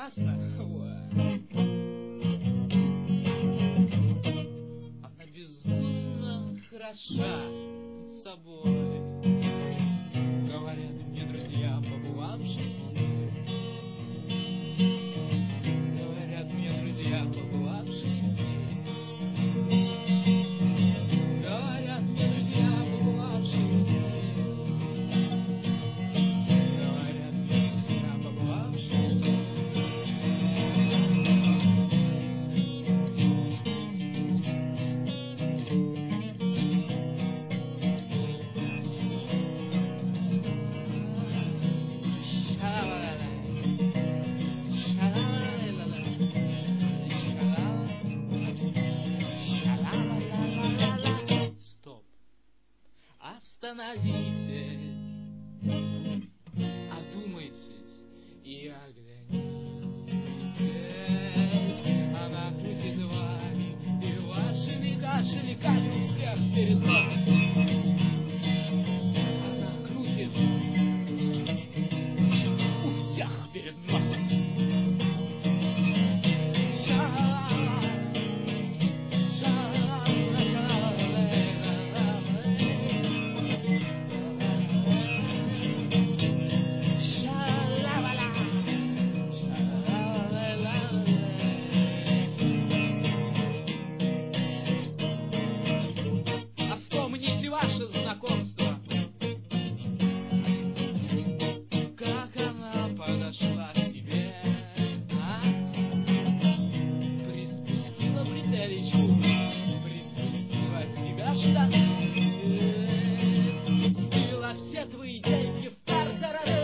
прекрасна. Она безумно хороша собой. Говорят мне друзья, побывавшие с ней. Говорят мне друзья, побывавшие с ней. Говорят мне друзья, побывавшие с ней. Говорят мне друзья, побывавшие с ней. Стоп. Остановитесь, одумайтесь и оглянитесь. Она крутит вами и вашими кошельками у всех перед носом. Она крутит у всех перед носом. А вспомните ваше знакомство. Как она подошла к тебе, а? Приспустила бретелечку, приспустила с тебя штаны, купила все твои деньги в тартарары.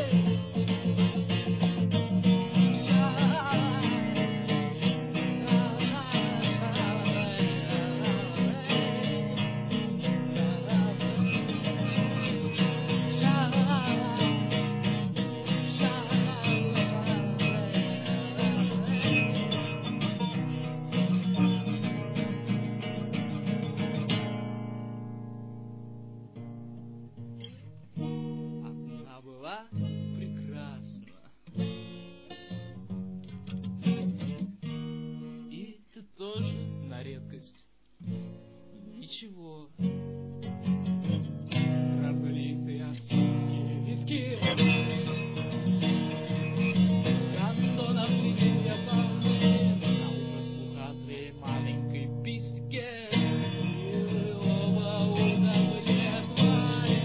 Она была прекрасна. И ты тоже на редкость. Ничего. Разлитые отцовские виски. Гондонов рисуя полны. На утро слуха твоей маленькой письке. И вы оба удовлетворены.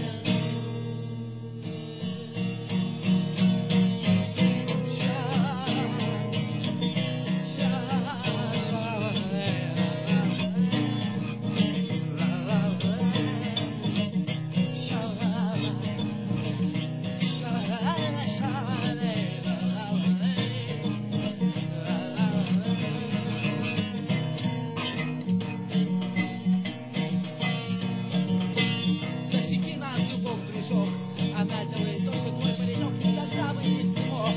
Засеки нас, зубок, дружок. Она делает то, что твой паренек никогда бы не смог.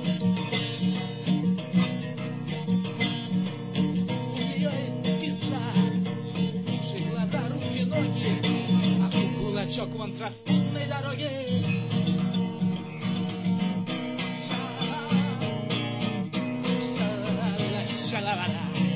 У нее есть пизда, уши, глаза, руки, ноги, а тут кулачок вон транспортной дороги. Ша-ла-ла, ша-ла-ла.